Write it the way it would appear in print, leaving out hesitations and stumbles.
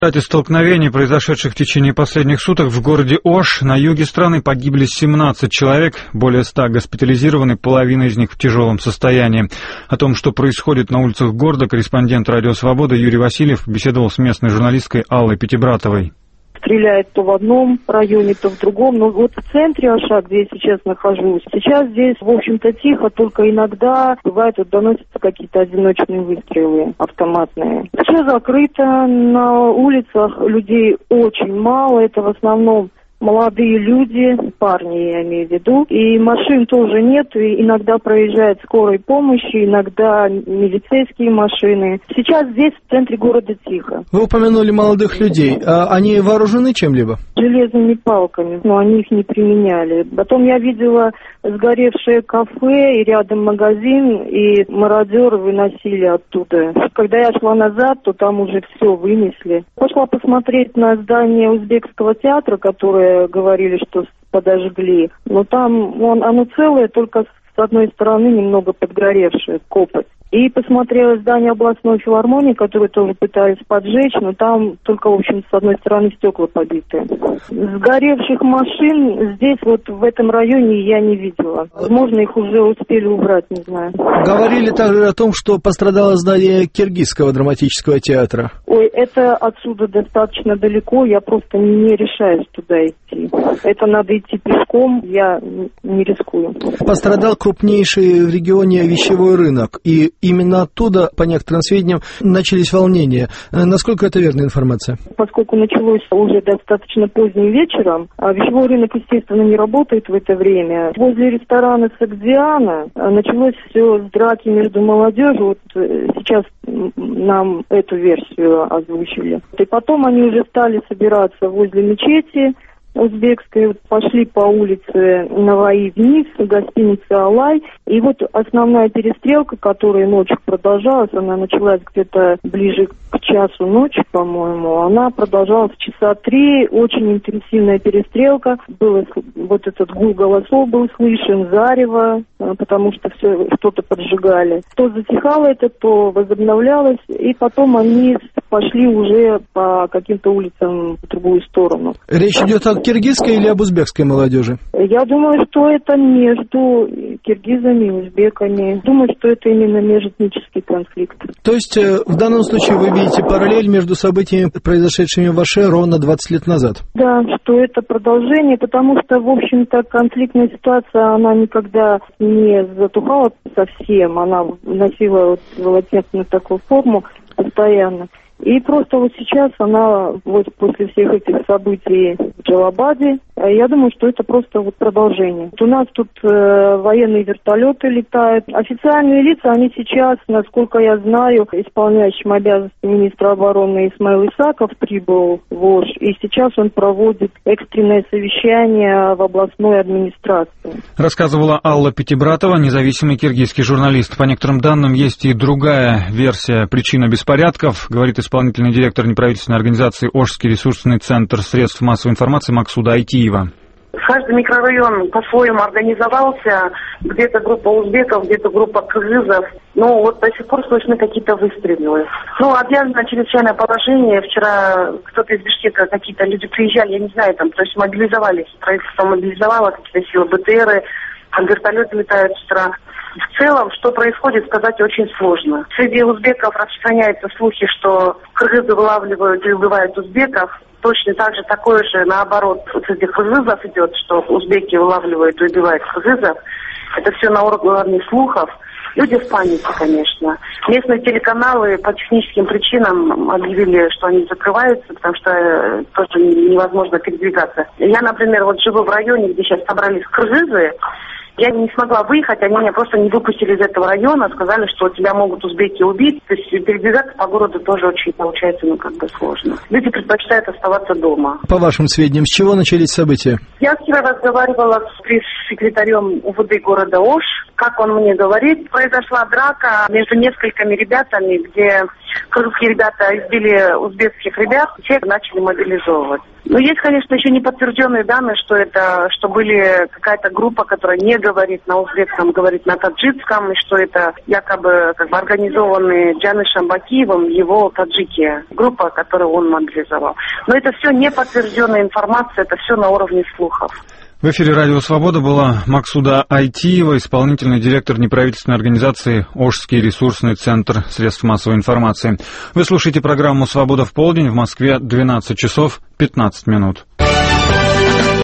В результате столкновений, произошедших в течение последних суток в городе Ош, на юге страны погибли 17 человек, более 100 госпитализированы, половина из них в тяжелом состоянии. О том, что происходит на улицах города, корреспондент «Радио Свобода» Юрий Васильев беседовал с местной журналисткой Аллой Пятибратовой. Стреляет то в одном районе, то в другом. Но вот в центре Оша, где я сейчас нахожусь, сейчас здесь, в общем-то, тихо, только иногда бывает, доносятся какие-то одиночные выстрелы автоматные. Все закрыто, на улицах людей очень мало, это в основном молодые люди, парни я имею в виду, и машин тоже нет, и иногда проезжает скорой помощи, иногда милицейские машины. Сейчас здесь, в центре города, тихо. Вы упомянули молодых людей, а они вооружены чем-либо? Железными палками, но они их не применяли. Потом я видела сгоревшее кафе и рядом магазин, и мародеры выносили оттуда. Когда я шла назад, то там уже все вынесли. Пошла посмотреть на здание узбекского театра, которое говорили, что подожгли. Но там оно целое, только с одной стороны немного подгоревшее, копоть. И посмотрела здание областной филармонии, которое тоже пытались поджечь, но там только, в общем, с одной стороны стекла побиты. Сгоревших машин здесь, вот в этом районе, я не видела. Возможно, их уже успели убрать, не знаю. Говорили также о том, что пострадало здание Киргизского драматического театра. Ой, это отсюда достаточно далеко, я просто не решаюсь туда идти. Это надо идти пешком, я не рискую. Пострадал крупнейший в регионе вещевой рынок, и именно оттуда, по некоторым сведениям, начались волнения. Насколько это верная информация? Поскольку началось уже достаточно поздним вечером, а вещевой рынок, естественно, не работает в это время. Возле ресторана «Сагдиана» началось все с драки между молодежью. Вот сейчас нам эту версию озвучили. И потом они уже стали собираться возле мечети узбекской, пошли по улице Наваи вниз, гостиница «Алай». И вот основная перестрелка, которая ночью продолжалась, она началась где-то ближе к часу ночи, по-моему, она продолжалась часа 3, очень интенсивная перестрелка. Было вот этот гул голосов был слышен, зарево, потому что все что-то поджигали. То затихало это, то возобновлялось, и потом они пошли уже по каким-то улицам в другую сторону. Речь идет о киргизской или об узбекской молодежи? Я думаю, что это между киргизами и узбеками. Думаю, что это именно межэтнический конфликт. То есть в данном случае вы видите параллель между событиями, произошедшими в Оше ровно 20 лет назад? Да, что это продолжение, потому что, в общем-то, конфликтная ситуация, она никогда не затухала совсем, она носила латентную такую форму постоянно. И просто вот сейчас она, вот после всех этих событий в Джалабаде, я думаю, что это просто вот продолжение. У нас тут военные вертолеты летают. Официальные лица, они сейчас, насколько я знаю, исполняющим обязанности министра обороны Исмаил Исаков прибыл в Ош, и сейчас он проводит экстренное совещание в областной администрации. Рассказывала Алла Пятибратова, независимый киргизский журналист. По некоторым данным, есть и другая версия причины беспорядков, говорит исполнительный директор неправительственной организации Ошский ресурсный центр средств массовой информации Максуда Айтиева. Каждый микрорайон по-своему организовался, где-то группа узбеков, где-то группа кыргызов. Но вот до сих пор слышны какие-то выстрелы. Объявлено чрезвычайное положение. Вчера кто-то из Бишкека, какие-то люди приезжали, я не знаю, там, то есть мобилизовались. Правительство мобилизовало какие-то силы БТРы, там вертолеты летают с утра. В целом, что происходит, сказать очень сложно. Среди узбеков распространяются слухи, что кыргызы вылавливают и убивают узбеков. Точно так же, такое же, наоборот, среди кыргызов идет, что узбеки вылавливают и убивают кыргызов. Это все на уровне слухов. Люди в панике, конечно. Местные телеканалы по техническим причинам объявили, что они закрываются, потому что тоже невозможно передвигаться. Я, например, вот живу в районе, где сейчас собрались кыргызы. Я не смогла выехать, они меня просто не выпустили из этого района, сказали, что тебя могут узбеки убить. То есть передвигаться по городу тоже очень получается, сложно. Люди предпочитают оставаться дома. По вашим сведениям, с чего начались события? Я вчера разговаривала с секретарем УВД города Ош. Как он мне говорит, произошла драка между несколькими ребятами, где кыргызские ребята избили узбекских ребят, те начали мобилизовывать. Но есть, конечно, еще не подтвержденные данные, что были какая-то группа, которая не говорит на узбекском, говорит на таджикском, и что это якобы организованные Джанышем Бакиевым его таджики, группа, которую он мобилизовал. Но это все не подтвержденная информация, это все на уровне слухов. В эфире «Радио Свобода» была Максуда Айтиева, исполнительный директор неправительственной организации «Ошский ресурсный центр средств массовой информации». Вы слушаете программу «Свобода в полдень», в Москве 12 часов 15 минут.